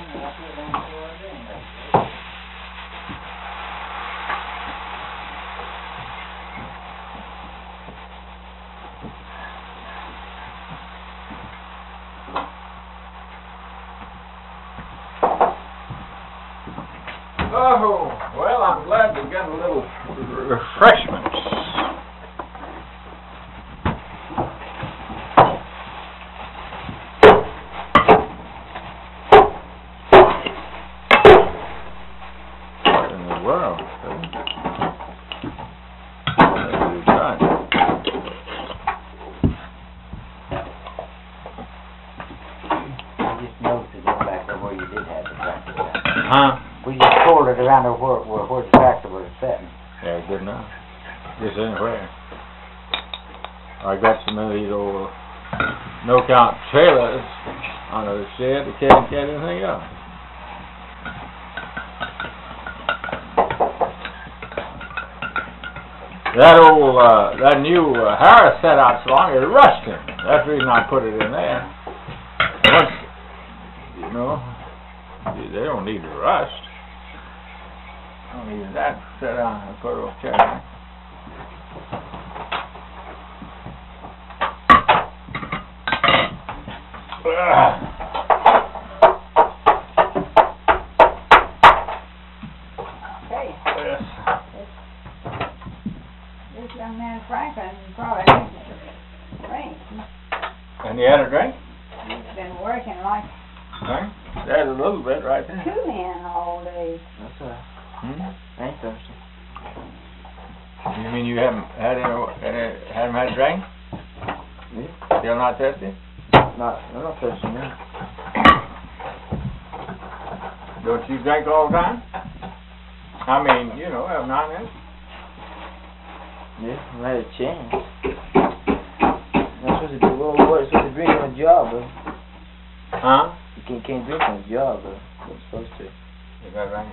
Oh, well, I'm glad to get a little refreshments. What in the world? What have you done? I just noticed it going back there where you did have the tractor. Huh? We just poured it around over where the tractor was sitting. Yeah, good enough. Just anywhere. I got some of these old no-count trailers on the shed that can't get anything up. That new Harris set out so long, it rusted. That's the reason I put it in there. Once, you know, they don't need to rust. I don't need that set down and put it on chair. Hey, Yes. this young man Franklin probably needs a drink. And you had a drink? He's been working like Drink? There's a little bit right there. two men all day. That's right. Hmm? I ain't thirsty. You mean you haven't had haven't had a drink? Yeah. Still not thirsty? I'm not thirsty now. Don't you drink all the time? I mean, you know, every now and then. Yeah, I had a chance. I'm supposed to do what? I'm supposed to drink on a job, bro. Huh? You can't drink on a job, bro. You're supposed to. Is that right?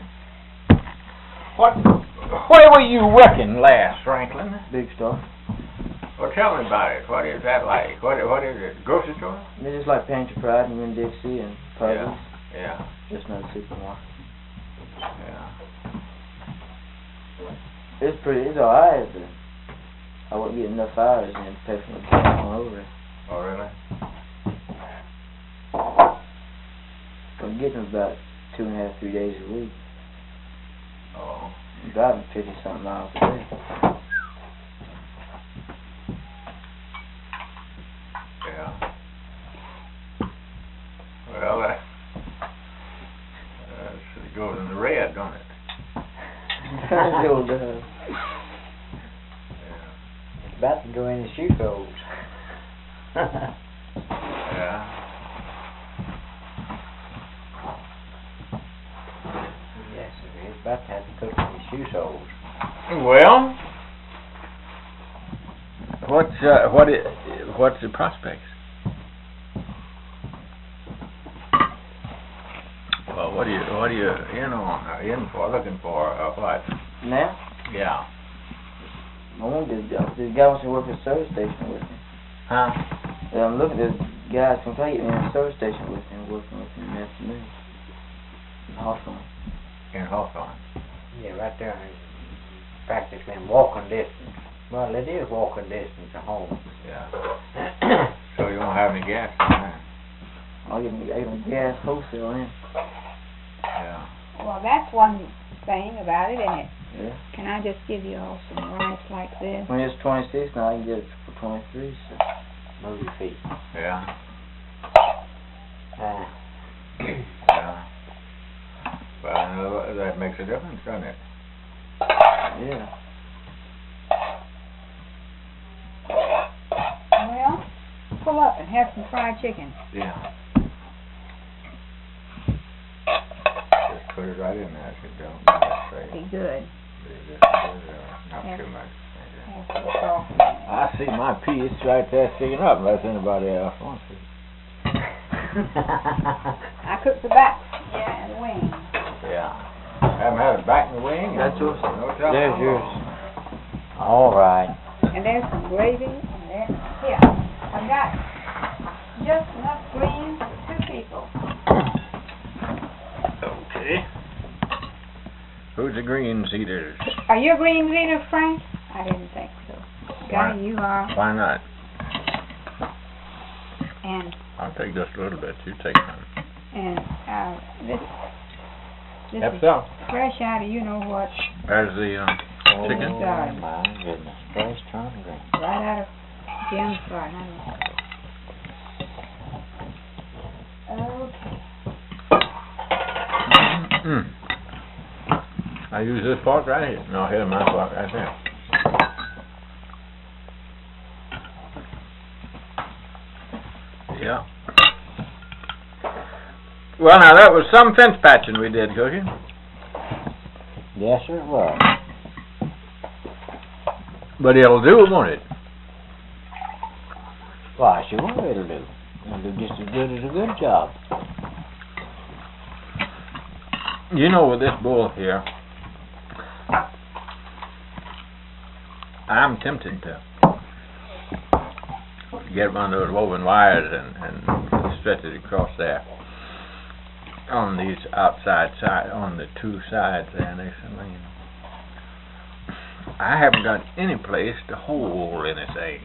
Where were you working last, Franklin? Big store. Well, tell me about it. What is that like? What is it? Grocery store? It's just like Pantry Pride and Winn-Dixie and Publix. Yeah. Just not a supermarket. Yeah. It's alright, but I wouldn't get enough hours and pay for the gas on over it. Oh, really? I'm getting about 2.5, 3 days a week. Oh. I'm driving 50-something miles a day. Yeah. Well, that it goes in the red, don't it? It old, Yeah. It's about to go in the shoe soles. Yeah. Yes, it is. About to have to cook in the shoe soles. Well, what's the prospects? Well, what are you in for? Looking for what? Now, Yeah. I want this guy wants to work at a service station with me. Huh? I'm looking at this guy can take me in a service station with him, working with him in the afternoon. In Hawthorne. In Hawthorne. Yeah, right there. Practically in walking distance. Well, it is walking distance to home. Yeah. So you won't have any gas in there. I'll give him gas wholesale in. Yeah. Well, that's one thing about it, isn't it? Yeah. Can I just give you all some rice like this? When it's 26 now, I can get it for 23, so. Move your feet. Yeah. Ah. Yeah. Well, I know that makes a difference, doesn't it? Yeah. Well, pull up and have some fried chicken. Yeah. Just put it right in there if you don't straight. Be good. Not too much. Have some salt. I see my piece right there sticking up unless anybody else wants it. I cooked the back, and the wings. Yeah. Haven't had it back in the wing? That's yours. No trouble. There's yours. All right. And there's some gravy, and there, here, I've got just enough greens for 2 people. Who's the greens eaters? Are you a green eater, Frank? I didn't think so. Why? Guy, you are. Why not? And I'll take just a little bit. You take some. and this Yep, is so. fresh out of you know what, There's the chicken. Oh, garden. my goodness. Fresh from the ground. right out of Jim's garden. Okay. Mm. I use this fork right here. No, here's my fork right there. Yeah. Well, now that was some fence patching we did, Cookie. Yes, sir, it was. But it'll do, won't it? Why, sure it'll do. It'll do just as good as a good job. You know, with this bull here, I'm tempted to get one of those woven wires and stretch it across there on these outside side, on the two sides there next to me. I haven't got any place to hold anything.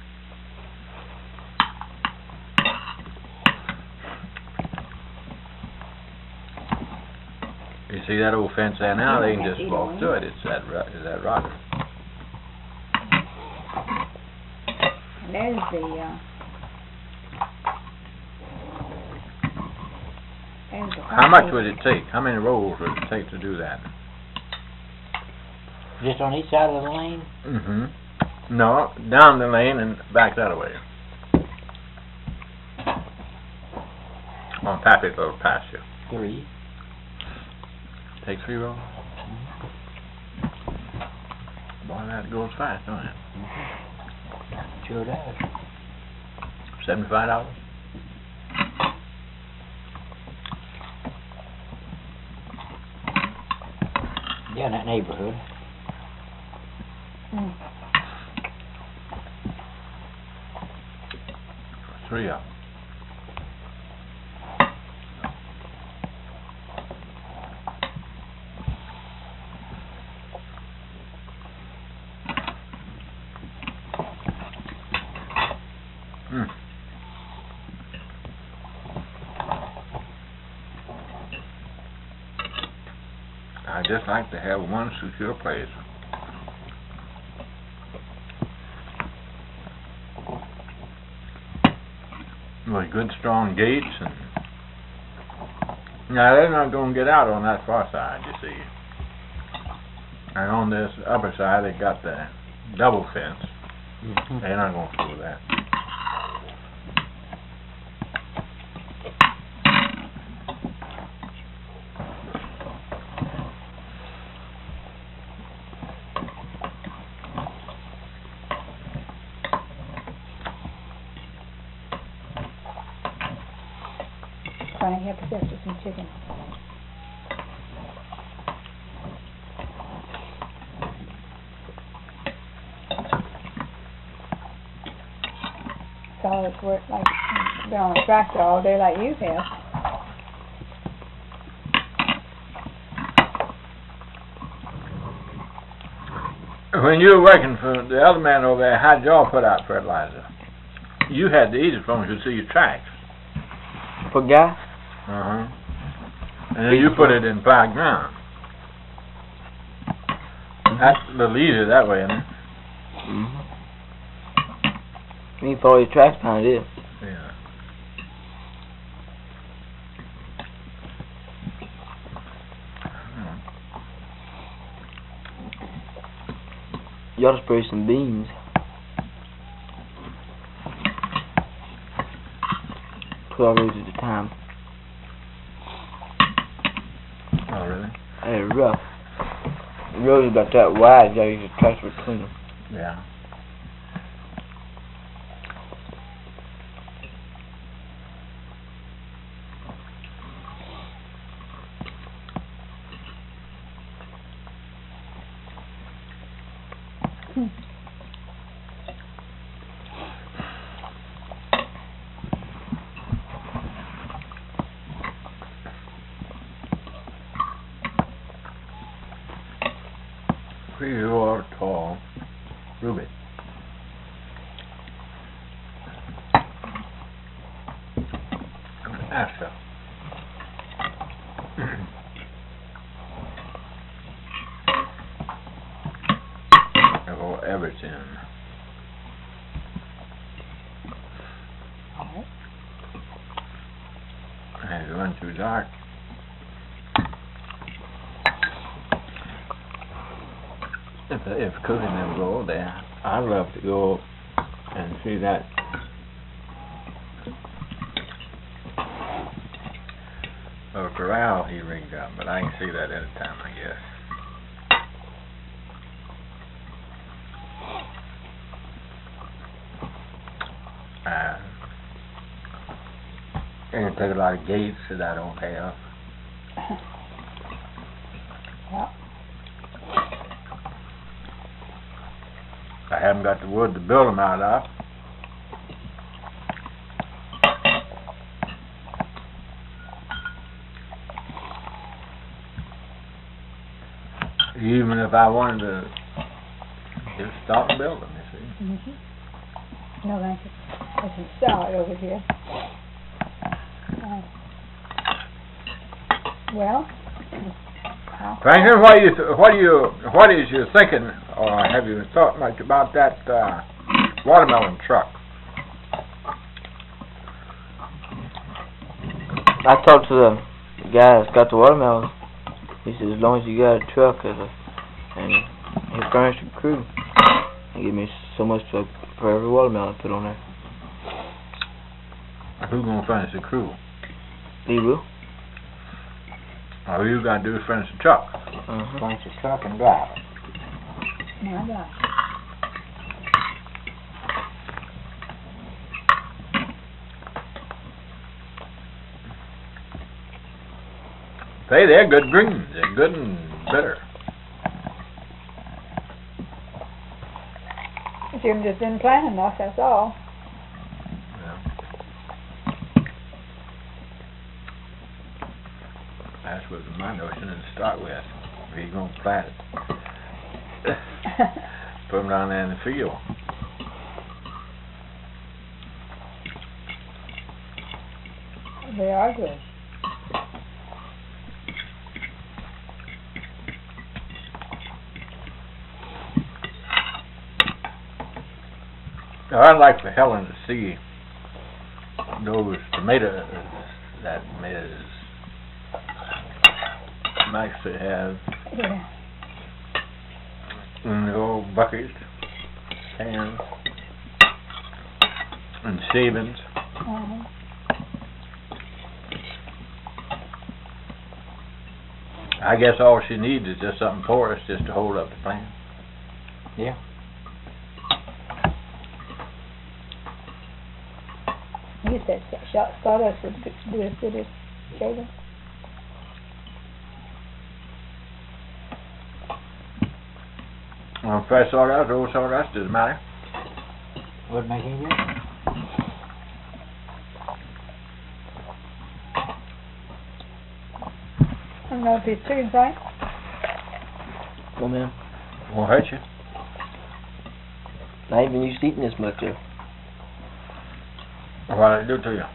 You see that old fence there now? They can just walk through it. It's that rocker. And there's the there's the How much would it take? How many rolls would it take to do that? Just on each side of the lane? Mm-hmm. No, down the lane and back that way. On Pappy's little pasture. 3. Take 3 rolls? Boy, that goes fast, don't it? Sure does. $75? Yeah, in that neighborhood. Mm. 3 of them. I just like to have one secure place. With good strong gates and now they're not going to get out on that far side, you see. And on this upper side they got the double fence. They're not going to fool that. Trying to help yourself to some chicken. Solid work like been on a tractor all day like you have. When you were working for the other man over there, how'd y'all put out fertilizer? You had the easiest one to see your tracks. For Guy? Uh-huh. And then you put it in plowed ground. That's a little easier that way, isn't it? Mm-hmm. You can follow your tracks behind it. Yeah. You ought to spray some beans. Put all those at a time. Oh, really? They're rough. The road is about that wide, you gotta use a tractor between them. Yeah. Pretty old, tall. Ruby. Asha. Oh, Everton. Alright. It run too dark. If cooking them go there, I'd love to go and see that. Corral he rigged up, but I can see that anytime, I guess. And take a lot of gates that I don't have. Well, I haven't got the wood to build them out of. Even if I wanted to just stop and build them, you see. no, thank you. I can start over here. Well, Franklin, what is you thinking, or have you thought much about that watermelon truck? I talked to the guy that's got the watermelons. He said as long as you got a truck and he furnished a crew, he give me so much for every watermelon I put on there. Who's gonna furnish the crew? He will. All you gotta do is furnish the truck. Furnish the truck and drive it. my God. Say, they're good greens. They're good and bitter. You've just been planting enough, that's all. Yeah. That was my notion to start with. Where you gonna plant it? Put them down there in the field. They are good. Now, I'd like for Helen to see those tomatoes that Ms. Max has Yeah. in the old buckets, cans, and savings. I guess all she needs is just something porous just to hold up the plant. Yeah. You said sawdust would do as good as shaving. Fresh sawdust, old sawdust, doesn't matter. Wouldn't make any difference. I don't know if it's chicken fried. Come in. Won't hurt you. Not even used to eating this much of. What did it do to you?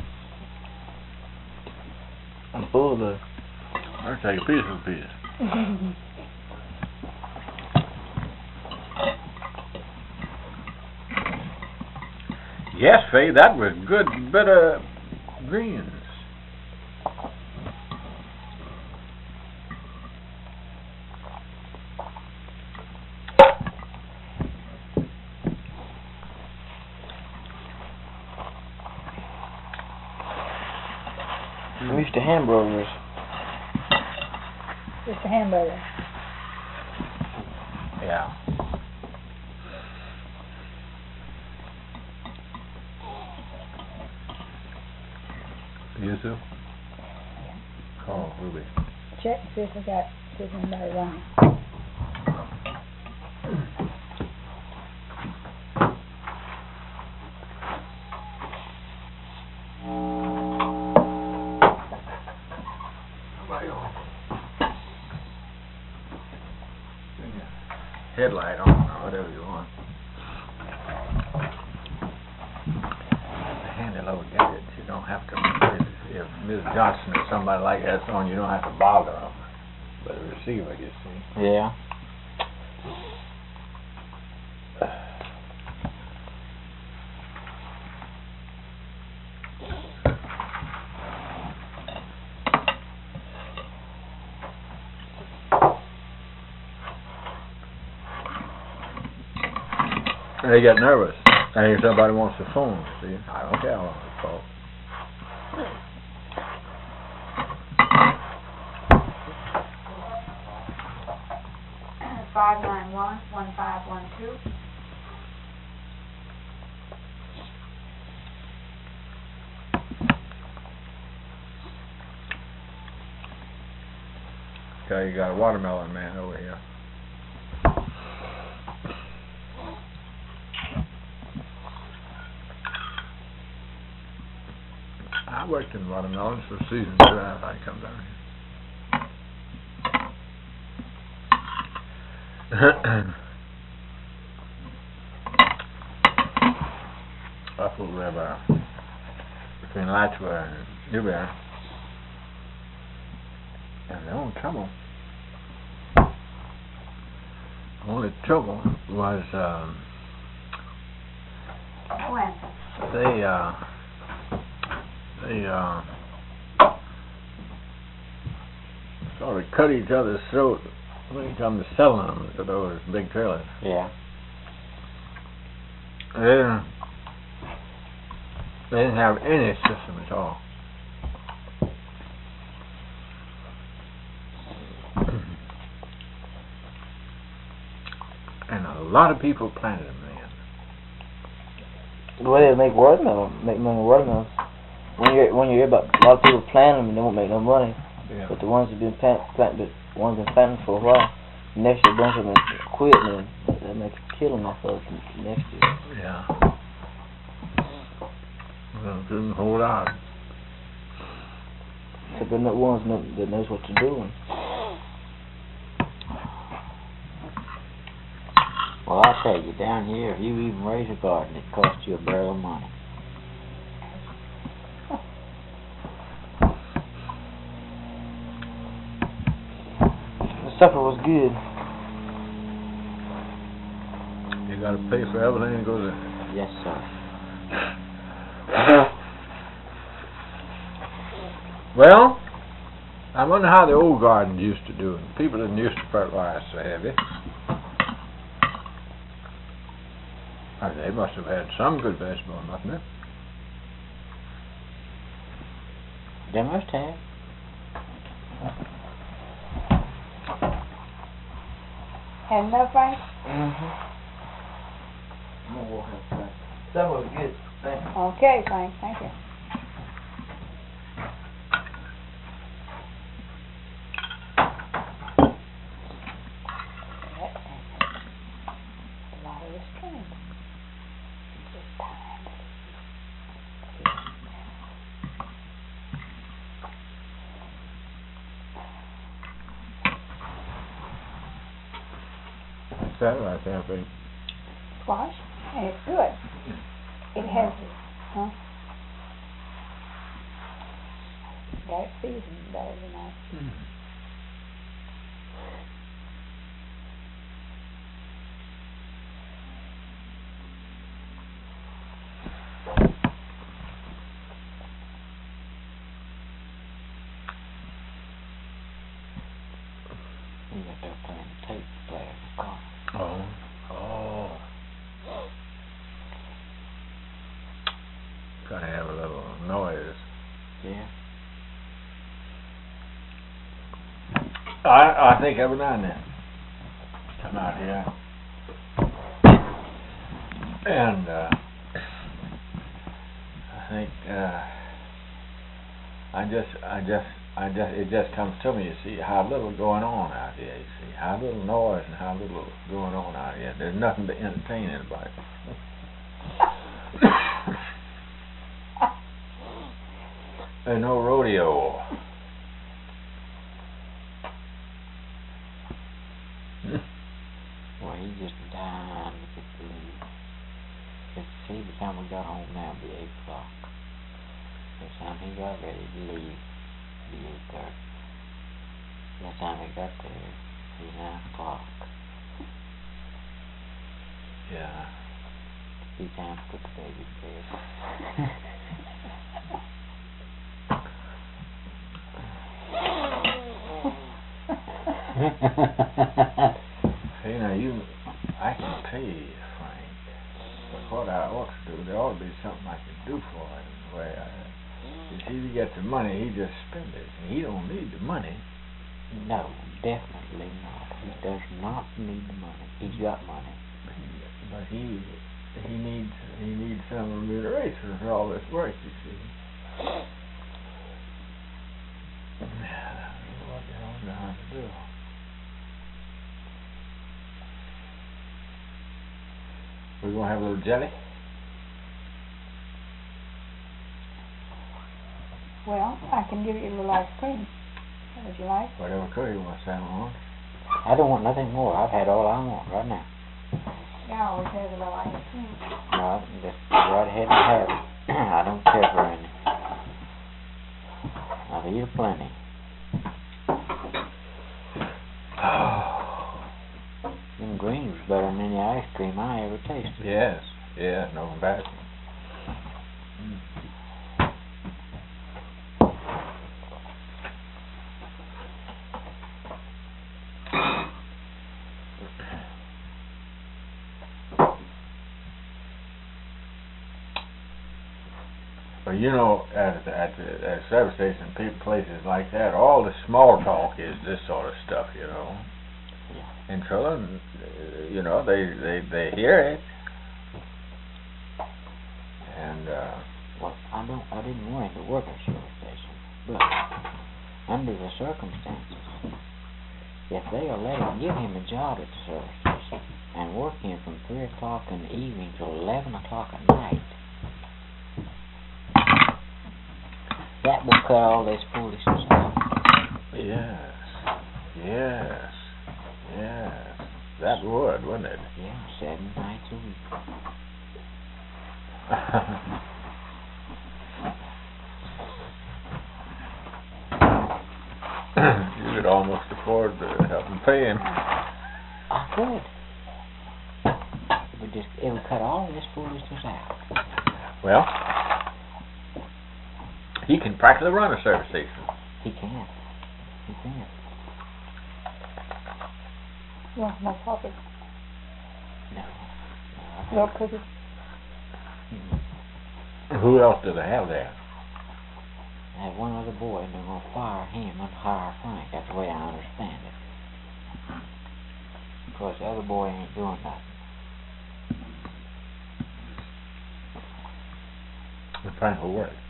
I'm full of it. I'll take a piece of a piece. Yes, Faye, that was good bit of greens. I'm used to hamburgers. Just a hamburger. Yeah. You too? Call Ruby. Check and see if I got anybody running. headlight on or whatever you want. Handy little gadgets. You don't have to, if Ms. Johnson or somebody like that's on, you don't have to bother them. But a receiver, you see. Yeah. They get nervous. I think somebody wants the phone, see. I don't care how long it's called. Five 591-1512. Okay, you got a watermelon man over here. I worked in watermelons for seasons. I come down here. Buffalo River, between Latchware and Newberry. And the only trouble was they sort of cut each other's throat when it comes to selling them to those big trailers. Yeah. They didn't have any system at all. And a lot of people planted them then. The way they make watermelon, make money with watermelons. When you hear about a lot of people planting them and they won't make no money, Yeah. but the ones that been planting for a while, next year a bunch of them quit and they make a killing off of it next year. Yeah. Well, couldn't hold out. So they're not ones that knows what they're doing. Well, I tell you, down here, if you even raise a garden, it costs you a barrel of money. The supper was good. You got to pay for everything that goes in. Yes, sir. Well, I wonder how the old gardens used to do it. People didn't used to fertilize so heavy. They must have had some good vegetables, mustn't they? They must have. Had enough, Frank? Mm-hmm. Supper was good. Thanks. Okay, Frank, thank you. A lot of restraint. Just time. What's that right there, Pete? Squash, and it's good. It has, huh? Got it seasoned better than I. You got there playing the tape player in the car. Oh. Gotta have a little noise. Yeah. I think every now and then come out here and I think it just comes to me, you see how little going on out here, you see how little noise and how little going on out here. There's nothing to entertain anybody. There's no rodeo. Well, he just dying to get to leave. But see, by the time we got home now, it'd be 8 o'clock. By the time he got ready to leave, it'd be 8:30. By the time he got there, it'd be 9 o'clock. Yeah. Be time to put the baby to bed. You know, I can pay Frank, but what I ought to do, there ought to be something I can do for him. The way if he gets the money, he just spends it. And he don't need the money. No, definitely not. He does not need the money. He's got money. But he needs some remuneration for all this work, you see. What the hell am I going to do? We're going to have a little jelly? Well, I can give you a little ice cream. Would you like? Whatever Cody wants to have on. I don't want nothing more. I've had all I want right now. Yeah, I always have a little ice cream. No, just go right ahead and have it. I don't care for any. I've eaten plenty. Them greens was better than any ice cream I ever tasted. Yes, yeah, no bad. Well, you know, at the service station, places like that, all the small talk is this sort of stuff, you know. Yeah. And children, you know, they hear it. And Well, I didn't want him to work at a service station, but under the circumstances, if they'll let him, give him a job at the service station and work him from 3 o'clock in the evening till 11 o'clock at night, that will cut all this foolishness out. yes, that would, wouldn't it? Yeah, 7 nights a week. You could almost afford to help him pay him. I could. It would cut all this foolishness out. Well, he can practically run a service station. He can. He can. Yeah, no coffee. No. No cookies. Who else do they have there? I have one other boy, and they're going to fire him and hire Frank. That's the way I understand it. Because the other boy ain't doing nothing. The Frank will work.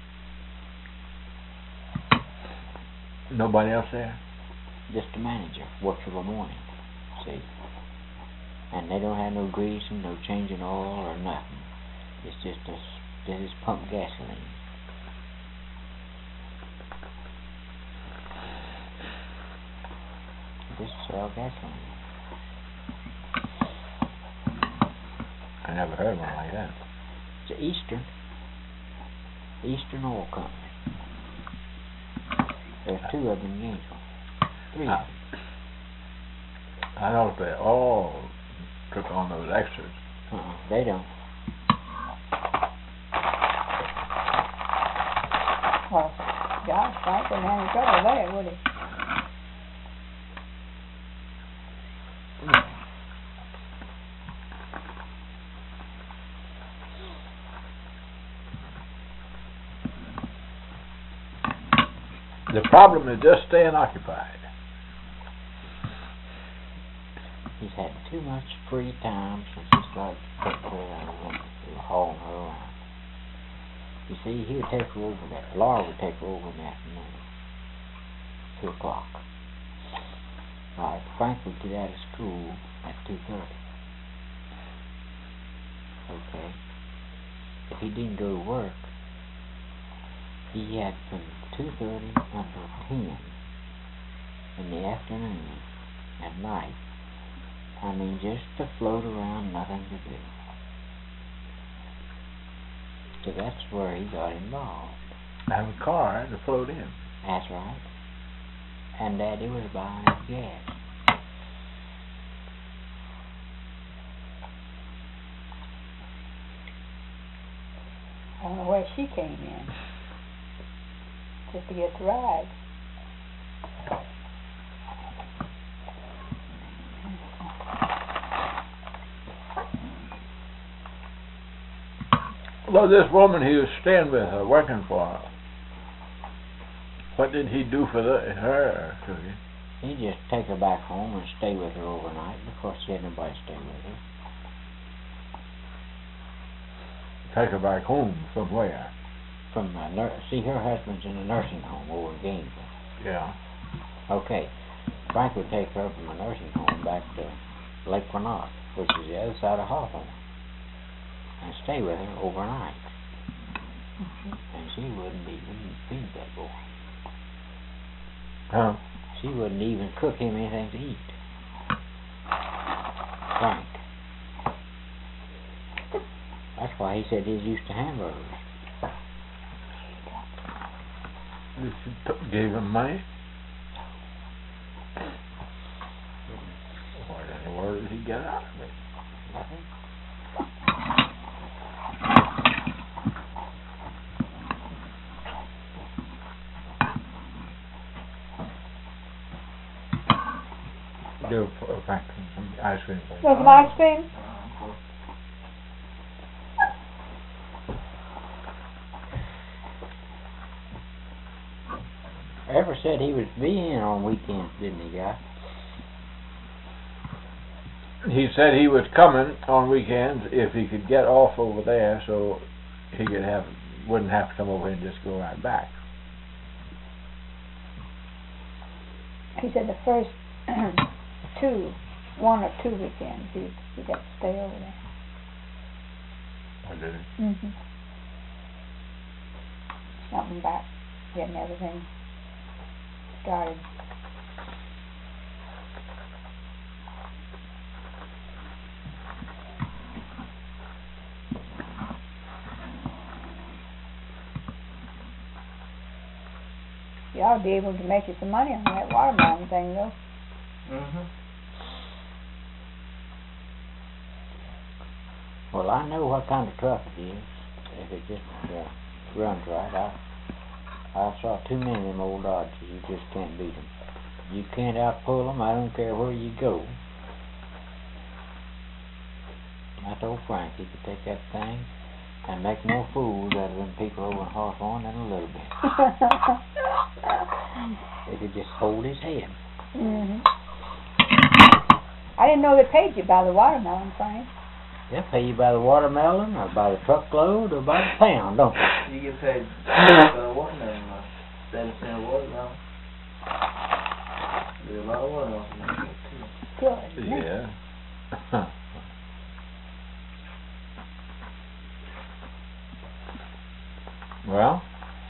Nobody else there? Just the manager works for the morning. See? And they don't have no greasing, no changing oil, or nothing. It's just they just pump gasoline. Just sell gasoline. I never heard one like that. It's Eastern Oil Company. There's 2 of them in Gainesville. 3 of them. I thought they all took on those extras. They don't. Well, gosh, Frank wouldn't have any trouble there, would he? The problem is just staying occupied. He's had too much free time since he started taking care of that woman, hauling her around. You see, he would take her over there. Laura would take her over in the afternoon. 2 o'clock. Alright, Frank would get out of school at 2:30. Okay. If he didn't go to work, he had from 2:30 until 10 in the afternoon at night I mean, just to float around, nothing to do. So that's where he got involved. Have a car to float in. That's right. And Daddy was buying his gas. I don't know where she came in. Just to get the ride. Well, this woman he was staying with her, working for her, what did he do for her? He'd just take her back home and stay with her overnight. Of course, she had nobody stay with her. Take her back home from where? From see, her husband's in a nursing home over in Gainesville. Yeah. Okay. Frank would take her from a nursing home back to Lake Bernard, which is the other side of Hawthorne, and stay with her overnight. And she wouldn't even feed that boy. Huh? She wouldn't even cook him anything to eat. Frank. That's why he said he's used to hamburgers. Did she gave him money? What in the world did he get out of it? Nothing. Do Frank some ice cream. Want some ice cream? Ever said he was being on weekends, didn't he, guy? He said he was coming on weekends if he could get off over there, so he could wouldn't have to come over and just go right back. He said the first one or two weekends he got to stay over there. I did it. Mhm. Something back, getting everything started. You ought to be able to make you some money on that watermelon thing, though. Well, I know what kind of truck it is. If it just runs right. I saw too many of them old Dodges. You just can't beat them. You can't outpull them. I don't care where you go. I told Frank he could take that thing and make more fools out of them people over in Hawthorne than a little bit. If he just hold his head. Mhm. I didn't know they paid you by the watermelon, Frank. They'll pay you by the watermelon or by the truckload or by the pound, don't they? You get paid by the watermelon, 7 cents a watermelon. There's a lot of watermelon in there, too. Good. Yeah. Well,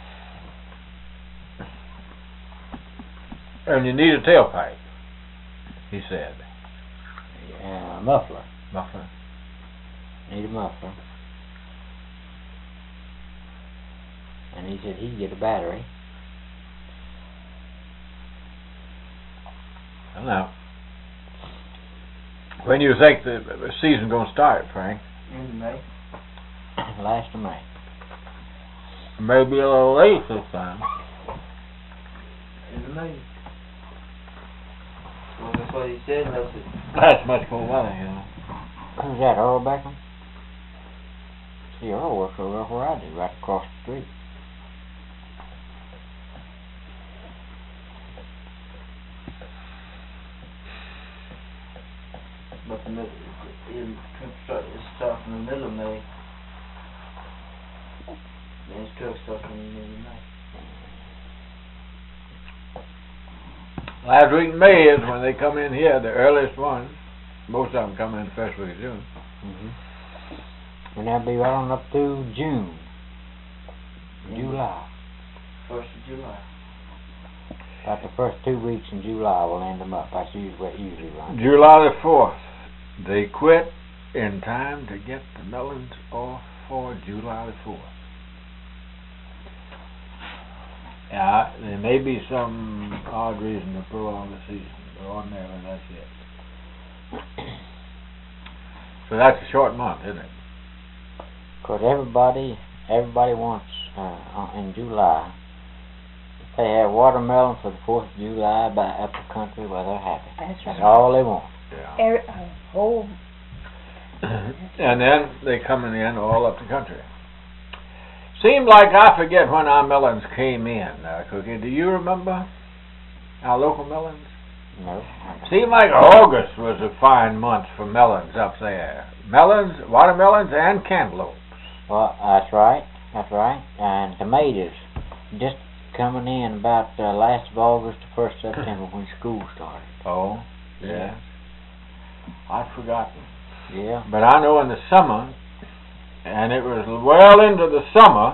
and you need a tailpipe, he said. Muffler. Muffler. Need a muffler. And he said he'd get a battery. Well, now, when you think the season's going to start, Frank? In May. Last of May. Maybe a little late this time. In May. Well, that's what he said, unless it... That's much more weather, you know. Who's that, Earl Beckham? See, Earl works over where I do, right across the street. But the middle, it starts in the middle of May. Then his truck starts in the middle of May. Last week in May is when they come in here, the earliest ones. Most of them come in the first week of June. And that'll be right on up through June. July. 1st of July. About the first 2 weeks in July we'll end them up. That's usually what it usually runs. July the 4th They quit in time to get the melons off for July the 4th. Yeah, there may be some odd reason to prolong the season, but ordinarily that's it. So that's a short month, isn't it? Cause everybody wants, in July, if they have watermelon for the 4th of July up the country, well, they're happy. That's That's right. all they want. Yeah. Oh, And then they come in all up the country. Seemed like I forget when our melons came in, Cookie. Do you remember our local melons? No. Seemed like August was a fine month for melons up there. Melons, watermelons, and cantaloupes. Well, that's right. And tomatoes, just coming in about last of August to 1st September when school started. Oh, yeah. I'd forgotten. Yeah. But I know in the summer, and it was well into the summer,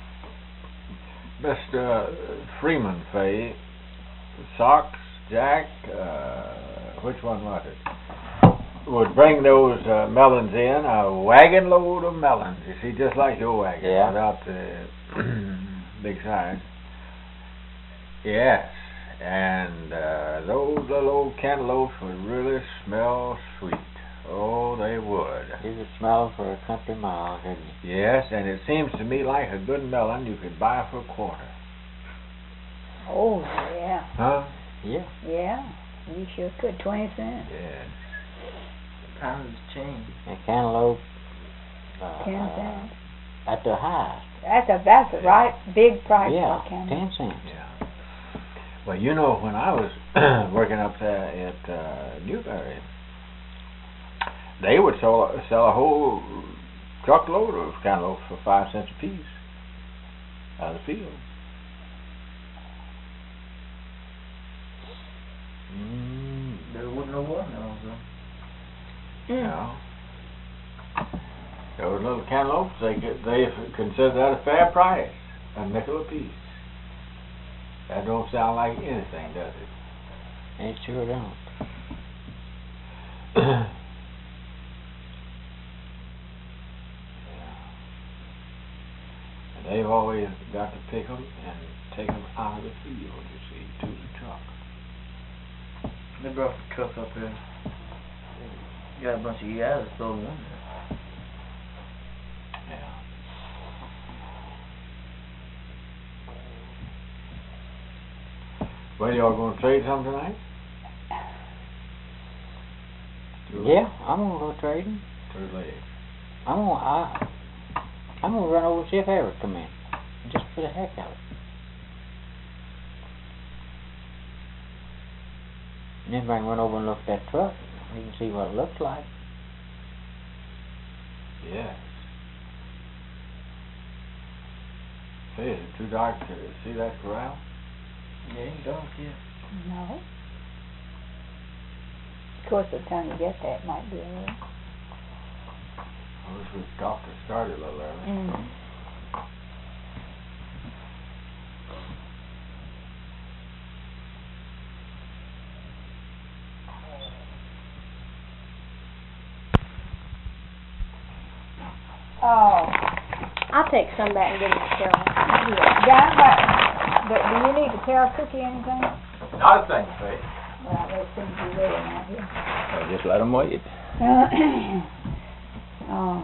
Mr. Freeman Fay, Socks, Jack, which one was it, would bring those melons in, a wagon load of melons, you see, just like your wagon, Yeah. without the big size. Yes, and those little old cantaloupes would really smell sweet. Oh, they would. You could smell them for a country mile, couldn't you? Yes, and it seems to me like a good melon you could buy for a quarter. oh, yeah, Huh? Yeah. yeah. You sure could. 20 cents. Yes. Times change. And cantaloupe, 10 cents. at the highest. That's a right big price Yeah, for candy. 10 cents. Yeah. Well, you know, when I was working up there at Newberry, they would sell a whole truckload of cantaloupes for 5 cents a piece out of the field. There wasn't no watermelons though. Mm. Yeah. Those little cantaloupes, they consider that a fair price, a nickel a piece. That don't sound like anything, does it? It sure don't. And they've always got to pick them and take them out of the field, you see, to the truck. They brought the truck up here. Got a bunch of guys that sold one there. Yeah. Well, y'all gonna trade some tonight? Yeah, I'm gonna go trading. Too late. I'm gonna run over and see if Eric come in, just for the heck of it. And then I can run over and look at that truck. You can see what it looks like. Yes. Say, is it too dark to see that corral? Yeah, you don't care. No. Of course, by the time you get there, it might be a little. I wish we'd got to start it a little early. Mm. Oh, I'll take some back and give it to Carol. yeah, but do you need to tell Cookie anything? Not a thing, Faith. Well, they seem to be ready now here. Well, just let them wait. Oh,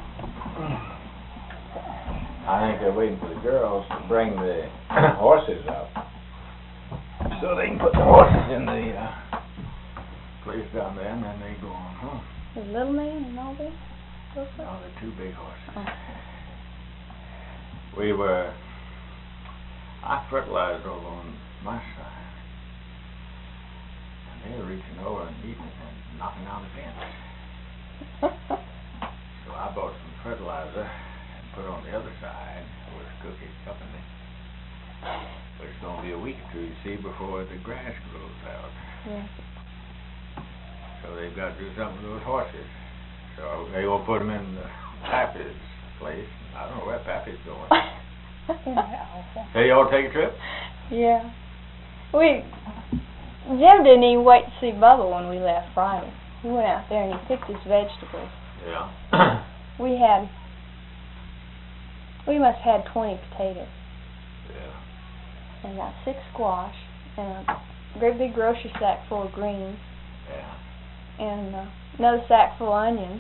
I think they're waiting for the girls to bring the horses up, so they can put the horses in the place down there, and then they go on home. The little man and all this? No, they're two big horses. Oh. I fertilized over on my side, and they were reaching over and eating and knocking out the fence. So I bought some fertilizer and put on the other side with Cookie's company. But it's going to be a week or two, you see, before the grass grows out. Yeah. So they've got to do something with those horses. So they will put them in the Pappy's place. I don't know where Pappy's going. isn't that awful? Hey, y'all take a trip? Yeah. Jim didn't even wait to see Bubba when we left Friday. he went out there and he picked his vegetables. Yeah. We must have had 20 potatoes. Yeah. And about 6 squash, and a great big grocery sack full of greens, Yeah. and another sack full of onions.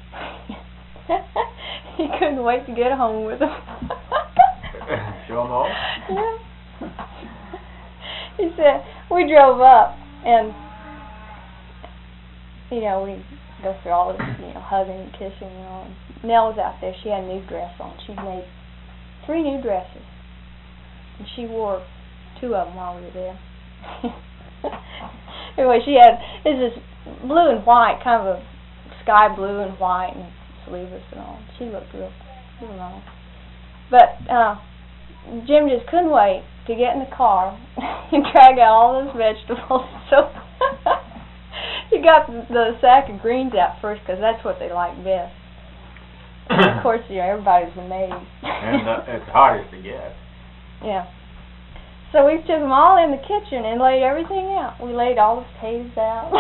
He couldn't wait to get home with them. Show 'em all? Yeah. He said, we drove up, and, you know, we go through all this, you know, hugging and kissing and all. And Nell was out there. She had a new dress on. She'd made 3 new dresses, and she wore 2 of them while we were there. Anyway, she had, it's this blue and white, kind of a sky blue and white, and sleeveless and all. She looked real nice. But Jim just couldn't wait to get in the car and drag out all those vegetables. So he got the sack of greens out first because that's what they like best. Of course, you know, everybody was amazed. And it's the hardest to get. Yeah. So we took them all in the kitchen and laid everything out. We laid all the potatoes out.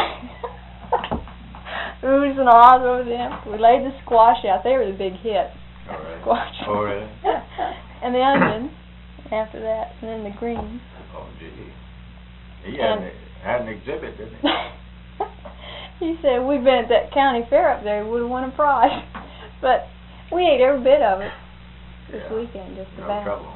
Oohs and ahs over them. We laid the squash out. They were the big hit. All right. Squash. Oh, really? And the onions after that, and then the greens. Oh, gee. He had an exhibit, didn't he? He said, we've been at that county fair up there, we would have won a prize. But we ate every bit of it this weekend, just no about. trouble.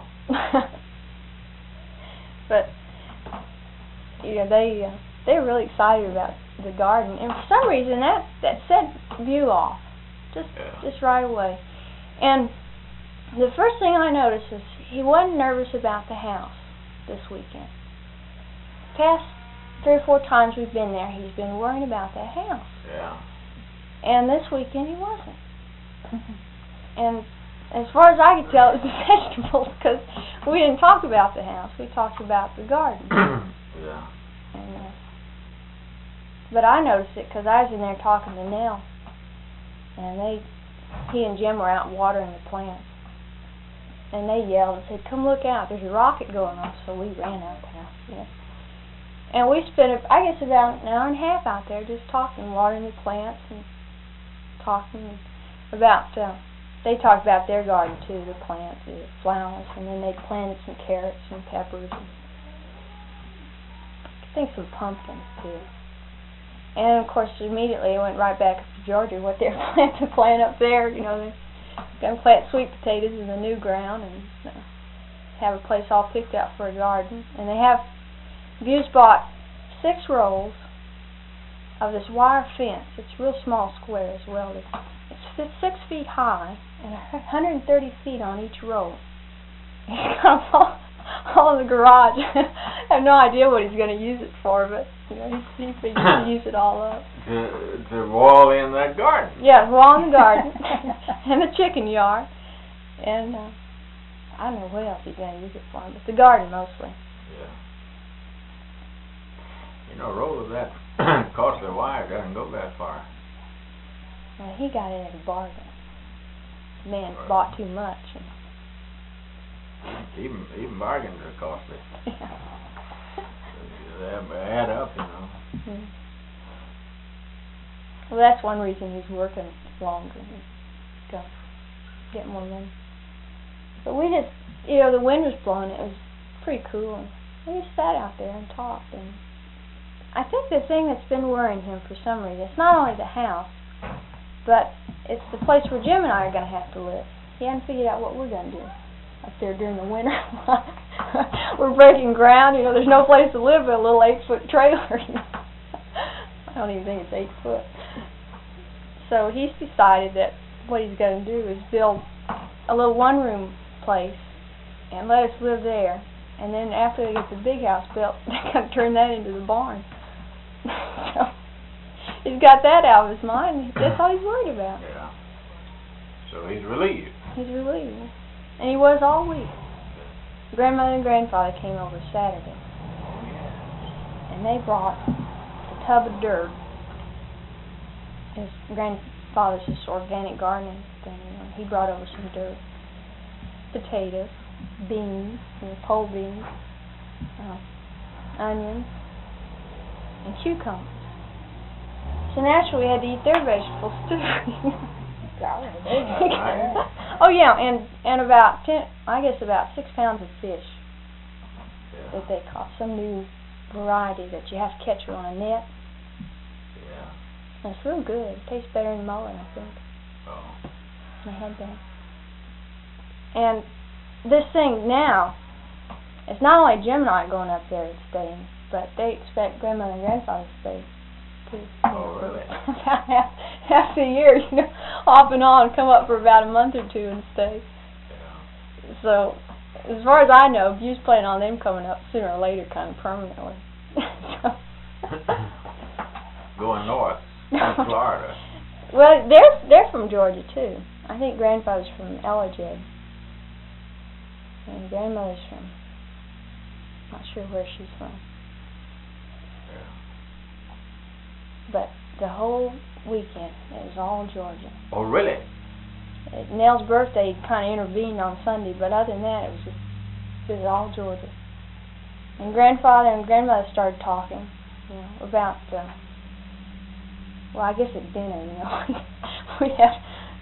But, you know, they were really excited about the garden. And for some reason, that set View off. Just right away. And the first thing I noticed is he wasn't nervous about the house this weekend. Past 3 or 4 times we've been there, he's been worrying about that house. Yeah. And this weekend he wasn't. And as far as I could tell, it was the vegetables, because we didn't talk about the house. We talked about the garden. Yeah. And, but I noticed it because I was in there talking to Nell. And he and Jim were out watering the plants. And they yelled and said, come look out, there's a rocket going off. So we ran out there. Yeah. And we spent, I guess, about an hour and a half out there just talking, watering the plants and talking about, they talked about their garden too, the plants, the flowers, and then they planted some carrots and peppers and I think some pumpkins too. And of course immediately I went right back up to Georgia, what they're planning to plant up there. You know, they're going to plant sweet potatoes in the new ground and have a place all picked out for a garden. And they have, View's bought 6 rolls of this wire fence. It's real small squares, welded. It's 6 feet high and 130 feet on each row. He's got them all in the garage. I have no idea what he's going to use it for, but you know, he figures to use it all up. To wall in that garden. Yeah, wall in the garden and the chicken yard, and I don't know what else he's going to use it for, but the garden mostly. Yeah. You know, a roll of that costly wire doesn't go that far. Well, he got it at a bargain. The man bought too much. Even bargains are costly. Yeah. They add up, you know. Mm-hmm. Well, that's one reason he's working longer. He's got to get more money. But we just, you know, the wind was blowing. It was pretty cool. And we just sat out there and talked. And I think the thing that's been worrying him for some reason, it's not only the house, but it's the place where Jim and I are going to have to live. He hadn't figured out what we're going to do up there during the winter. We're breaking ground. You know, there's no place to live but a little 8-foot trailer. I don't even think it's 8 foot. So he's decided that what he's going to do is build a little one-room place and let us live there. And then after they get the big house built, they're going to turn that into the barn. So he's got that out of his mind. That's all he's worried about. Yeah. So he's relieved. He's relieved. And he was all week. Grandmother and grandfather came over Saturday. And they brought a tub of dirt. His grandfather's just organic gardening thing. You know. He brought over some dirt. Potatoes, beans, you know, pole beans, onions, and cucumbers. So naturally we had to eat their vegetables too. Right. Oh yeah, and about 6 pounds of fish Yeah. that they caught, some new variety that you have to catch on a net. Yeah. And it's real good. It tastes better than mullet, I think. Oh. I had that. And this thing now, it's not only Jim and I going up there and staying, but they expect Grandmother and Grandfather to stay too. Oh, really? About half the year, off and on, come up for about a month or two and stay. Yeah. So, as far as I know, Bu's planning on them coming up sooner or later, kind of permanently. Going north to Florida. Well, they're from Georgia too. I think Grandfather's from Ellijay, and Grandmother's from, not sure where she's from. Yeah. But the whole weekend it was all Georgia. Oh, really? Nell's birthday kind of intervened on Sunday, but other than that, it was all Georgia. And Grandfather and Grandmother started talking, about. Well, I guess at dinner, we had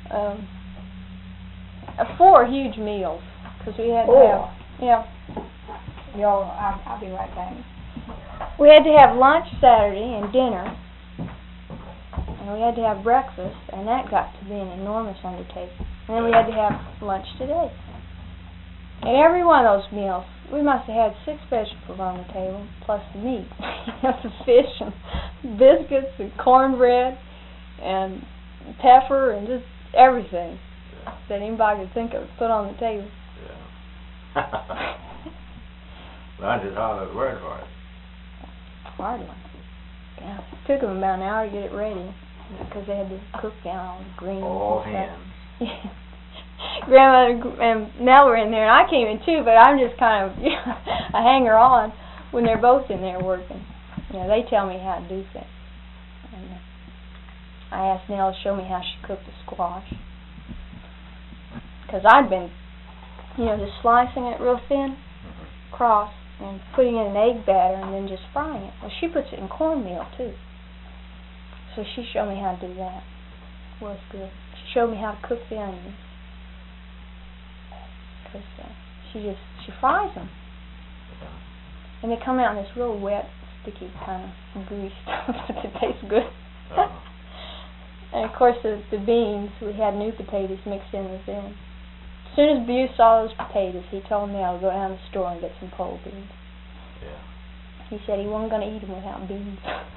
4 huge meals because we had to have. I'll be right back. We had to have lunch Saturday and dinner, and we had to have breakfast, and that got to be an enormous undertaking. And then we had to have lunch today. And every one of those meals, we must have had 6 vegetables on the table, plus the meat. The fish and biscuits and cornbread and pepper and just everything that anybody could think of put on the table. Yeah. Lunch is hard at work for it. Hard one. Yeah. It took them about an hour to get it ready because they had to cook down all the greens. All and hands. stuff. Grandmother and Nell were in there, and I came in too, but I'm just kind of a hanger-on when they're both in there working. They tell me how to do things. And I asked Nell to show me how she cooked the squash. Because I'd been, just slicing it real thin, cross, and putting in an egg batter, and then just frying it. Well, she puts it in cornmeal, too. So she showed me how to do that. Well, it's good. She showed me how to cook the onions. Because she fries them. And they come out in this real wet, sticky kind of grease stuff, but it tastes good. And of course the beans, we had new potatoes mixed in with them. As soon as Bu saw those potatoes, he told me I would go down to the store and get some pole beans. Yeah. He said he wasn't going to eat them without beans.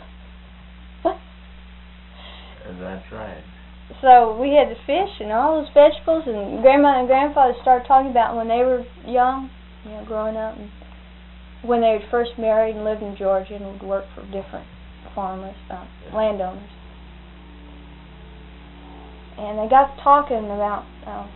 And that's right. So we had the fish and all those vegetables, and Grandma and Grandfather started talking about when they were young, growing up, and when they had first married and lived in Georgia and would work for different farmers, landowners. And they got talking about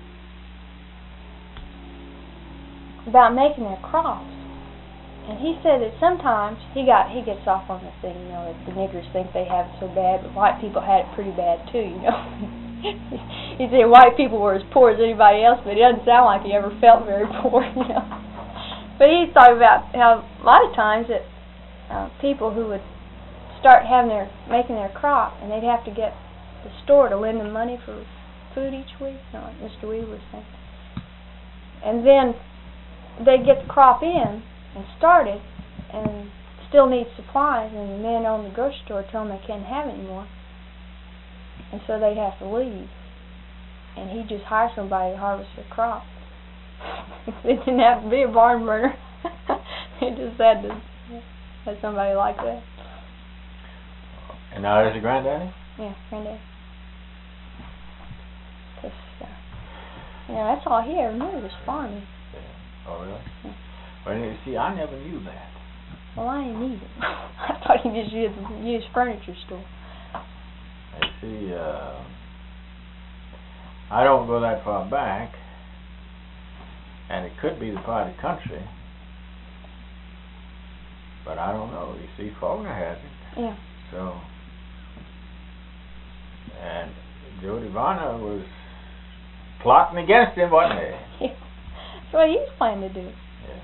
making their crops. And he said that sometimes he gets off on the thing, that the niggers think they have it so bad, but white people had it pretty bad too, He said white people were as poor as anybody else, but it doesn't sound like he ever felt very poor, But he thought about how a lot of times that people who would start making their crop, and they'd have to get the store to lend them money for food each week, like Mr. Weaver was saying. And then they'd get the crop in and started, and still need supplies, and the men on the grocery store told them they can't have it anymore, and so they'd have to leave, and he'd just hire somebody to harvest their crop. It didn't have to be a barn burner. They just had to have somebody like that. And now there's your granddaddy? Yeah, granddaddy. Cause, that's all he ever knew was farming. Yeah. Oh, really? Yeah. Well, you see, I never knew that. Well, I didn't either. I thought he just used furniture store. You see, I don't go that far back, and it could be the part of the country, but I don't know. You see, Faulkner has it. Yeah. So, and Jody Varner was plotting against him, wasn't he? That's what he was planning to do. Yeah.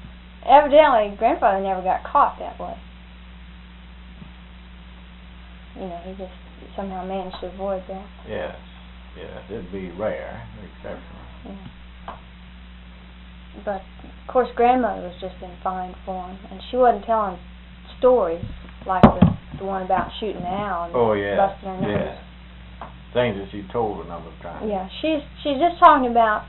Evidently, Grandfather never got caught that way. he just somehow managed to avoid that. Yes, it'd be rare, exceptional. Yeah. But of course, grandmother was just in fine form, and she wasn't telling stories like the one about shooting the owl and busting her nose. Yeah. Things that she told a number of times. Yeah, she's just talking about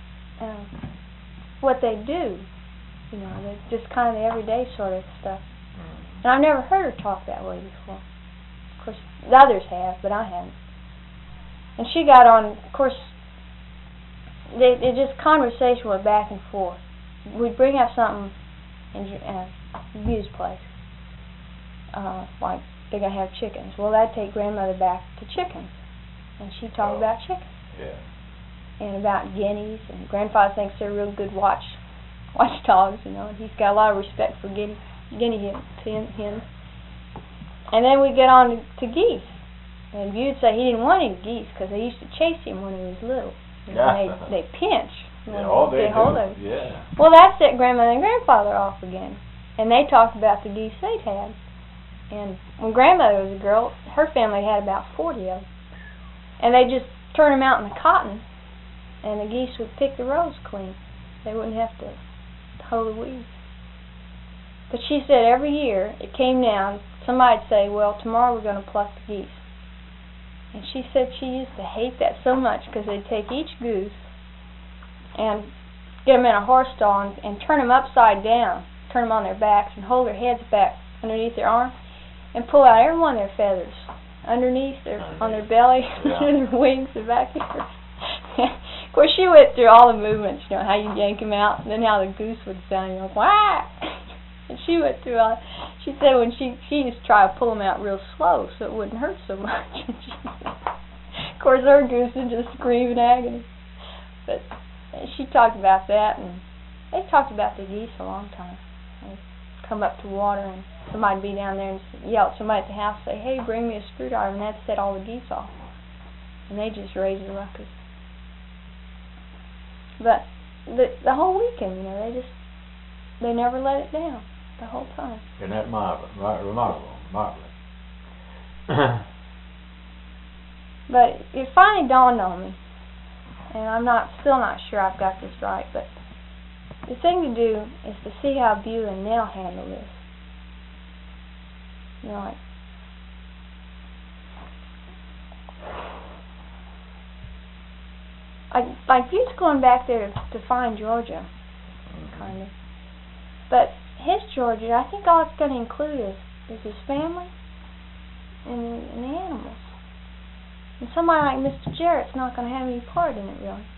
what they do. Just kind of the everyday sort of stuff. And I've never heard her talk that way before. Of course, the others have, but I haven't. And she got on, of course, they just conversation went back and forth. We'd bring up something in View's place, like they're going to have chickens. Well, that'd take grandmother back to chickens. And she'd talk about chickens. Yeah. And about guineas, and grandfather thinks they're real good watchdogs, and he's got a lot of respect for guinea hens. And then we get on to geese, and View'd say he didn't want any geese because they used to chase him when he was little. And they pinch when they hold him. Yeah. Well, that set grandmother and grandfather off again, and they talked about the geese they'd had. And when grandmother was a girl, her family had about 40 of them, and they just turn them out in the cotton, and the geese would pick the rows clean. They wouldn't have to hoe the weeds. But she said every year it came down, somebody'd say, well, tomorrow we're going to pluck the geese. And she said she used to hate that so much because they'd take each goose and get them in a horse stall and turn them upside down, turn them on their backs and hold their heads back underneath their arms and pull out every one of their feathers underneath on their belly, under their wings and back here. Of course, she went through all the movements, how you yank them out, and then how the goose would sound, whack. And she went through all. She said when she used to try to pull them out real slow so it wouldn't hurt so much. Of course, her goose would just scream in agony. But she talked about that, and they talked about the geese a long time. They'd come up to water, and somebody'd be down there and yell at somebody at the house, say, hey, bring me a screwdriver, and that'd set all the geese off. And they just raised a ruckus. But the whole weekend, they never let it down the whole time. Isn't that marvelous? Marvelous. But it finally dawned on me, and I'm still not sure I've got this right, but the thing to do is to see how View and Nell handle this. Like View's going back there to find Georgia, kind of. But his Georgia, I think all it's going to include is his family and the animals. And somebody like Mr. Jarrett's not going to have any part in it, really.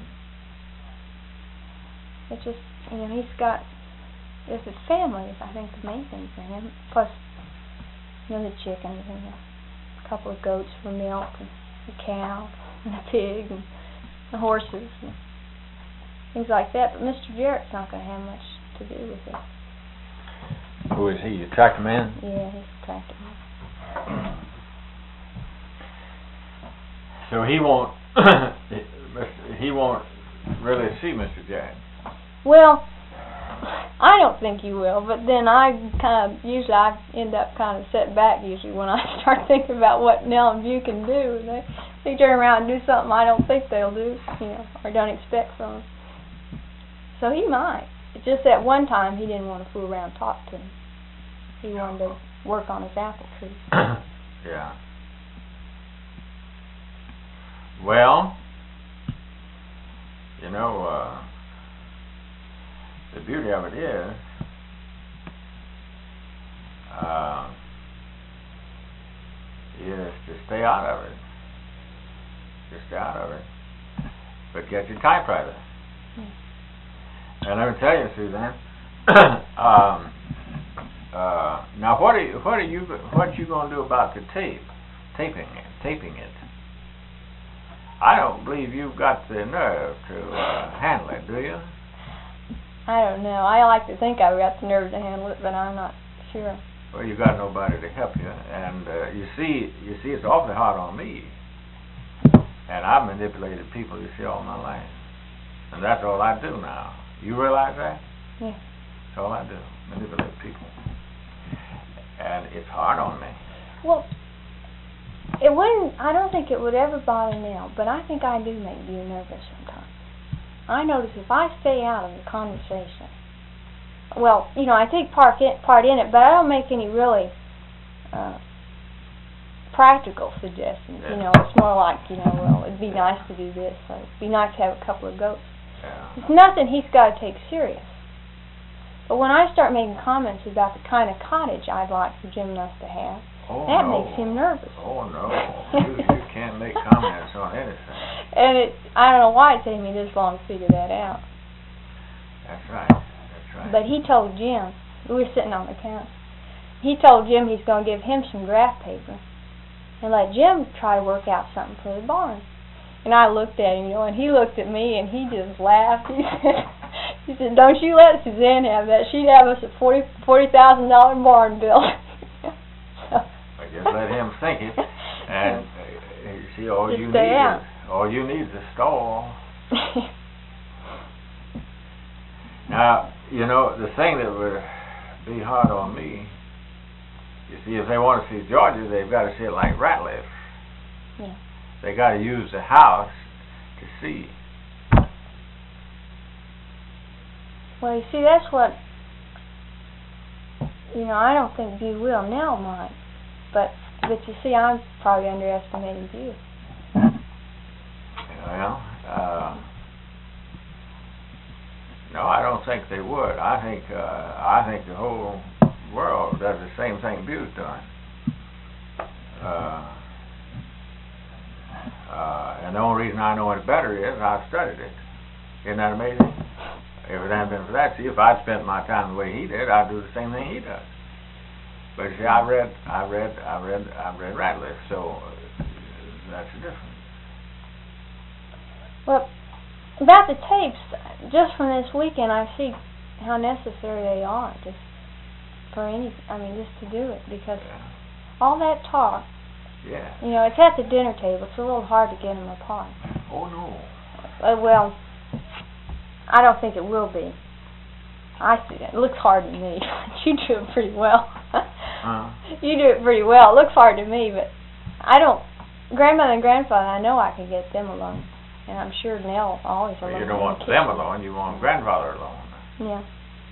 It's just, he's got, his family is, I think, the main thing for him. Plus, the chickens and a couple of goats for milk, and a cow, and a pig, and the horses, and things like that. But Mr. Jarrett's not going to have much to do with it. Who is he? The tractor man? Yeah, he's a tractor man. So he won't really see Mr. Jarrett. Well, I don't think he will, but then I end up kind of set back usually when I start thinking about what Nell and View can do. And they turn around and do something I don't think they'll do, or don't expect from them. So he might. It's just that one time he didn't want to fool around and talk to him. He wanted to work on his apple tree. Yeah. Well, the beauty of it is, to stay out of it. Just stay out of it. But get your typewriter. And let me tell you, Suzanne. Now, what you gonna do about the taping it? I don't believe you've got the nerve to handle it, do you? I don't know. I like to think I've got the nerve to handle it, but I'm not sure. Well, you got nobody to help you, and you see, it's awfully hard on me. And I've manipulated people, all my life, and that's all I do now. You realize that? Yeah. That's all I do, manipulate people, and it's hard on me. Well, it wouldn't, I don't think it would ever bother Nell, but I think I do make you nervous sometimes. I notice if I stay out of the conversation, well, you know, I take part in it, but I don't make any really practical suggestions. You know, it's more like, you know, well, it'd be nice to do this, or it'd be nice to have a couple of goats. Yeah. It's nothing he's got to take serious. But when I start making comments about the kind of cottage I'd like for Jim and us to have, that makes him nervous. Oh, no. You can't make comments on anything. And I don't know why it's taking me this long to figure that out. That's right. That's right. But he told Jim, we were sitting on the couch, he told Jim he's going to give him some graph paper and let Jim try to work out something for the barn. And I looked at him, you know, and he looked at me and he just laughed. He said, don't you let Suzanne have that. She'd have us a $40,000 barn bill. Just let him think it, and you see, all you need is a stall. Now, you know, the thing that would be hard on me, you see, if they want to see Georgia, they've got to see it like Ratliff. Yeah. They got to use the house to see. Well, you see, that's what, you know, I don't think Bew will. Nell might. But you see, I'm probably underestimating Bew. Well, no, I don't think they would. I think the whole world does the same thing Bew's done. And the only reason I know it better is I've studied it. Isn't that amazing? If it hadn't been for that, see, if I'd spent my time the way he did, I'd do the same thing he does. But see, I read Ratliff, so that's the difference. Well, about the tapes, just from this weekend, I see how necessary they are, just to do it, because all that talk, you know, it's at the dinner table. It's a little hard to get them apart. Oh no. Well, I don't think it will be. I see it. It looks hard to me. You do it pretty well. You do it pretty well. It looks hard to me, but I don't. Grandmother and grandfather, I know I can get them alone, and I'm sure Nell always alone. Well, you don't want them alone. You want grandfather alone. Yeah.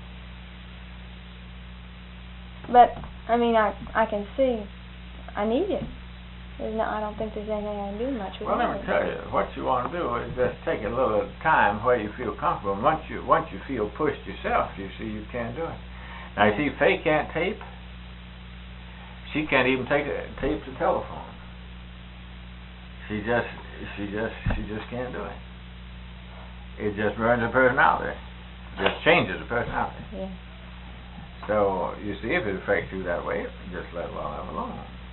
But I mean, I can see. I need it. I don't think there's anything I can do much with it. Well, let me tell you, what you want to do is just take a little at a time where you feel comfortable. And once you feel pushed yourself, you see you can't do it. Now you see, Faye can't tape. She can't even tape the telephone. She just can't do it. It just ruins her personality. It just changes the personality. Yeah. So you see, if it affects you that way, just let it alone.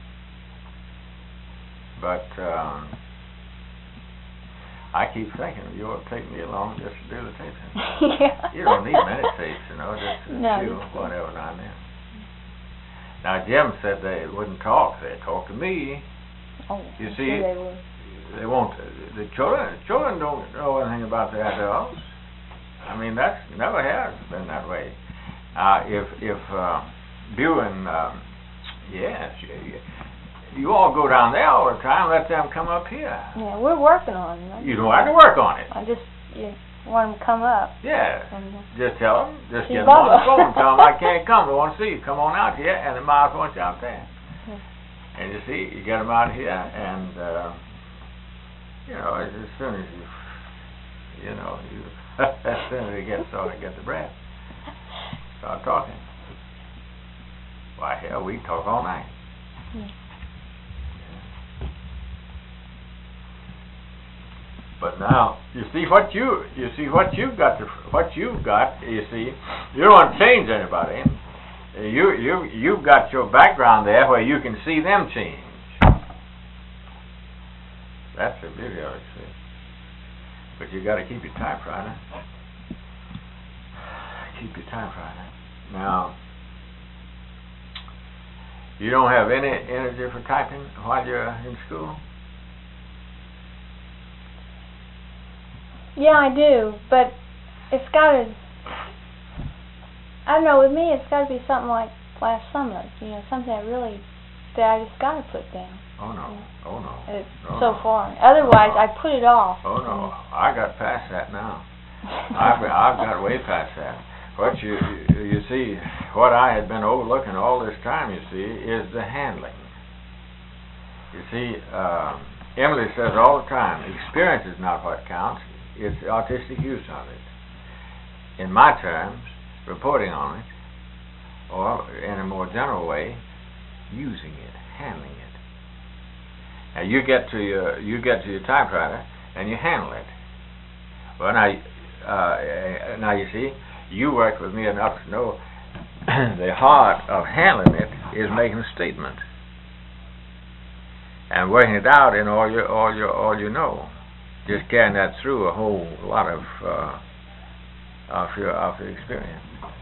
But I keep thinking you ought to take me along just to do the taping. Yeah. You don't need many tapes, you know, just a few, whatever now and then. Now Jim said they wouldn't talk; they'd talk to me. Oh, you I'm see, sure they would. They won't. The children don't know anything about the adults. I mean, that's never has been that way. If Bew and you all go down there all the time, let them come up here. Yeah, we're working on it. You know, I can work on it. I just want them to come up. Yeah. And, just tell them. Just get them on the phone and tell them I can't come. They want to see you. Come on out here, and the mouse wants you out there. Yeah. And you see, you get them out here, and you know, as soon as as soon as they get the breath, start talking. Why, hell, we talk all night. Yeah. But now you see what you've got. You see, you don't want to change anybody. You've got your background there where you can see them change. That's the beauty of it, see. But you got to keep your typewriter. Keep your typewriter. Now, you don't have any energy for typing while you're in school? Yeah, I do, but it's got to, I don't know, with me it's got to be something like last summer, you know, something that really that I just gotta put down. Oh no, oh no. Oh, So no. far. Otherwise, I put it off. Oh no, I got past that now. I've got way past that. What you see, what I had been overlooking all this time, you see, is the handling. You see, Emily says all the time, experience is not what counts, it's artistic use of it. In my terms, reporting on it, or in a more general way, using it, handling it. Now you get to your typewriter and you handle it. Well, now you see, you work with me enough to know the heart of handling it is making a statement and working it out in all you know. Just carrying that through a whole lot of your experience.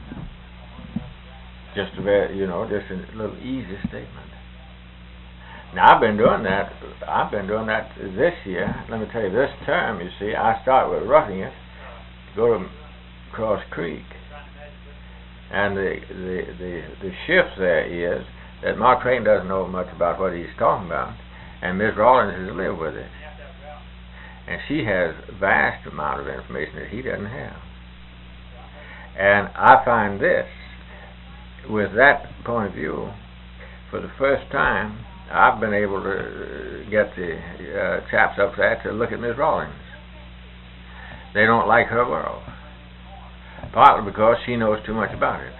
Just a very, just a little easy statement. Now I've been doing that this year. Let me tell you, this term, you see, I start with roughing it, go to Cross Creek, and the shift there is that Mark Crane doesn't know much about what he's talking about, and Ms. Rawlins has lived with it, and she has a vast amount of information that he doesn't have. And I find this, with that point of view, for the first time, I've been able to get the chaps up there to look at Ms. Rawlins. They don't like her world, partly because she knows too much about it.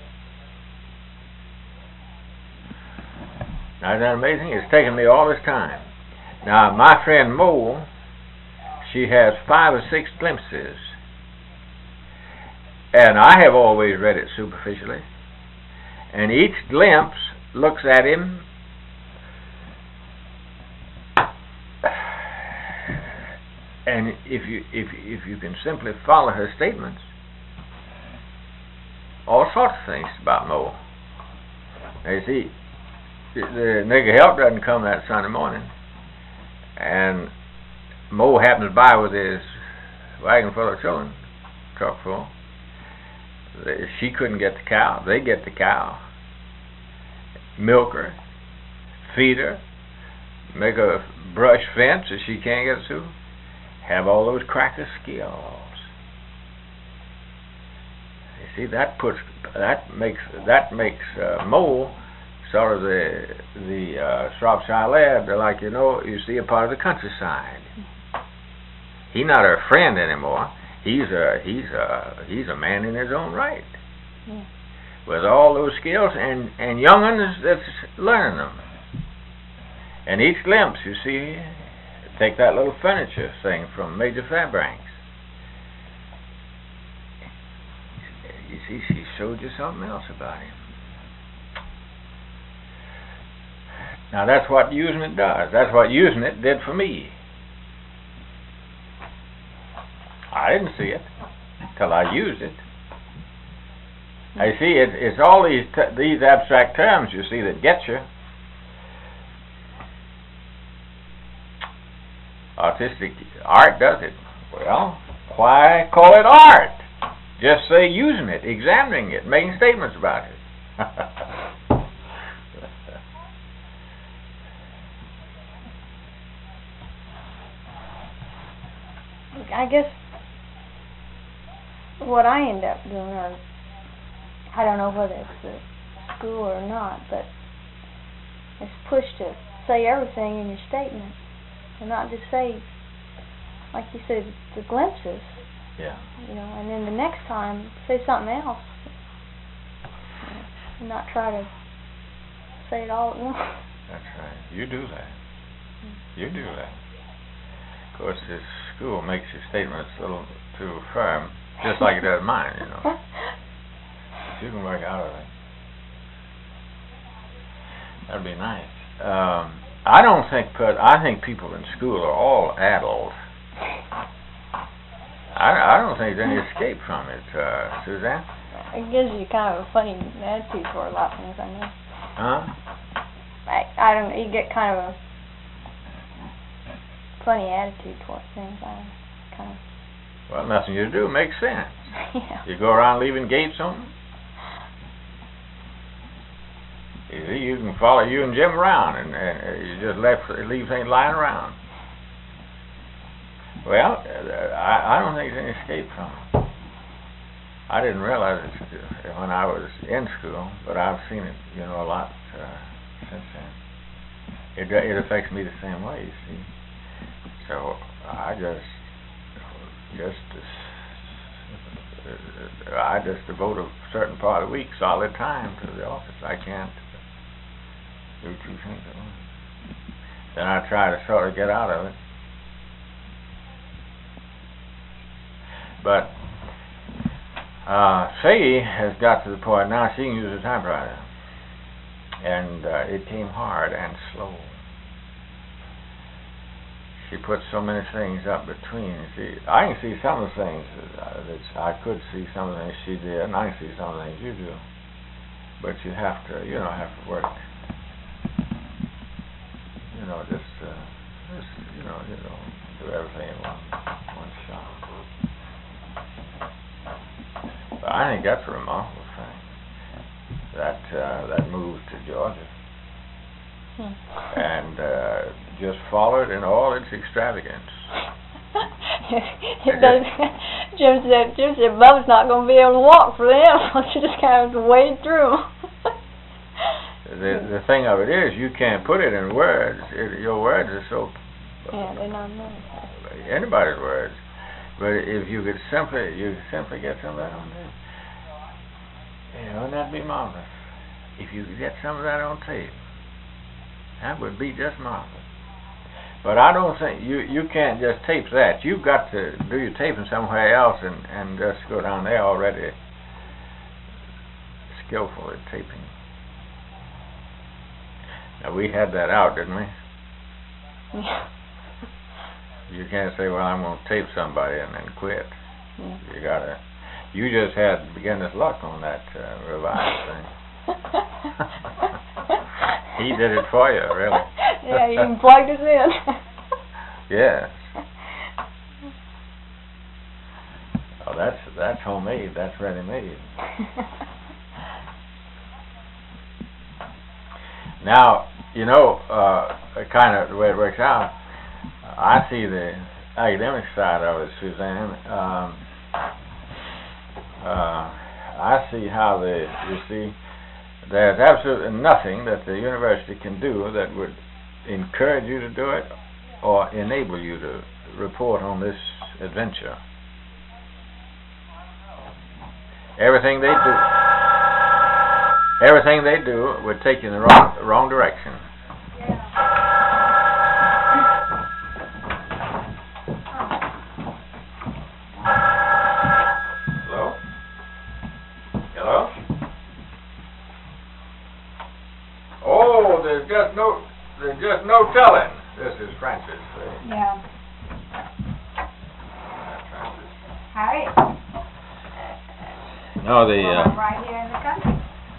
Now, isn't that amazing? It's taken me all this time. Now, my friend Mo, she has 5 or 6 glimpses, and I have always read it superficially, and each glimpse looks at him and if you can simply follow her statements, all sorts of things about Mo. Now you see, the nigger help doesn't come that Sunday morning, and Mo happens by with his wagon full of children, truck full. She couldn't get the cow. They get the cow, milk her, feed her, make a brush fence that she can't get through, have all those cracker skills. You see, that makes Mo sort of the Shropshire lad, like you see, a part of the countryside. He's not her friend anymore. He's a man in his own right, with all those skills and young ones that's learning them. And each glimpse, you see, take that little furniture thing from Major Fairbanks. You see, she showed you something else about him. Now that's what using it does. That's what using it did for me. I didn't see it till I used it. I see it's all these abstract terms, you see, that get you. Artistic art does it. Well, why call it art? Just say using it, examining it, making statements about it. I guess what I end up doing, or I don't know whether it's the school or not, but it's pushed to say everything in your statement and not just say, like you said, the glimpses. Yeah. And then the next time say something else. And not try to say it all at once. That's right. You do that. You do that. Of course, this school makes your statements a little too firm, just like it does mine, But you can work out of it. That'd be nice. I think people in school are all addled. I don't think there's any escape from it, Suzanne. It gives you kind of a funny attitude for a lot of things, I know. Huh? I don't know, you get kind of a funny attitude towards things. Well, nothing you do makes sense. Yeah. You go around leaving gates open. You You can follow you and Jim around, and you just leave things lying around. Well, I don't think there's any escape from it. I didn't realize it when I was in school, but I've seen it, you know, a lot since then. It affects me the same way, you see. So I just devote a certain part of the week, solid time, to the office. I can't do two things at once. Then I try to sort of get out of it. But Sadie has got to the point now she can use a typewriter, and it came hard and slow. She puts so many things up between. See, I can see some of the things that I could see some of the things she did, and I can see some of the things you do. But you have to, you know, work. You know, just you know, do everything in one shot. But I think that's a remarkable thing. That move to Georgia. And just followed in all its extravagance. Jim said, Bubba's not going to be able to walk for them. She just kind of wade through. The thing of it is, you can't put it in words. Your words are so... Yeah, they're not nice. Anybody's words. But if you could simply get some of that on there. You know, that'd be marvelous. If you could get some of that on tape. That would be just marvelous. But I don't think you can't just tape that. You've got to do your taping somewhere else and just go down there already skillful at taping. Now we had that out, didn't we? Yeah. You can't say, well, I'm going to tape somebody and then quit. Yeah. You just had beginner's luck on that revised thing. He did it for you, really. Yeah, you even plugged us in. Yes. Oh, that's homemade. That's ready-made. Now, you know, kind of the way it works out, I see the academic side of it, Suzanne. I see how you see, there's absolutely nothing that the university can do that would encourage you to do it or enable you to report on this adventure. Everything they do would take you in the wrong direction. There's just no telling. This is Francis. Yeah. Francis. Hi. No, I'm right here in the country.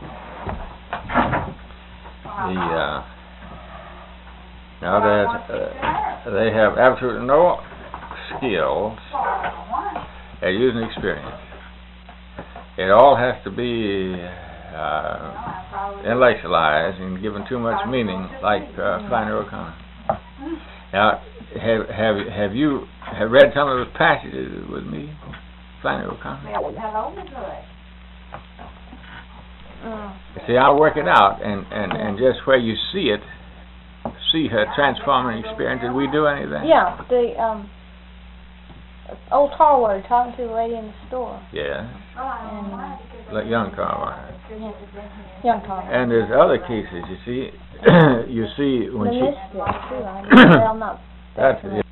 Now that they have absolutely no skills at using experience. It all has to be intellectualized and given too much meaning, like Flannery O'Connor. Now, have you read some of those passages with me, Flannery O'Connor? Hello, Miss Hood. See, I'll work it out, and just where you see it, see her transforming experience. Did we do anything? Yeah, the old Tarwater talking to the lady in the store. Yeah. And, Like young Tarwater. Young Tarwater. And there's other cases, you see. You see when the she... Mystic, too. I'm not... That's, yeah,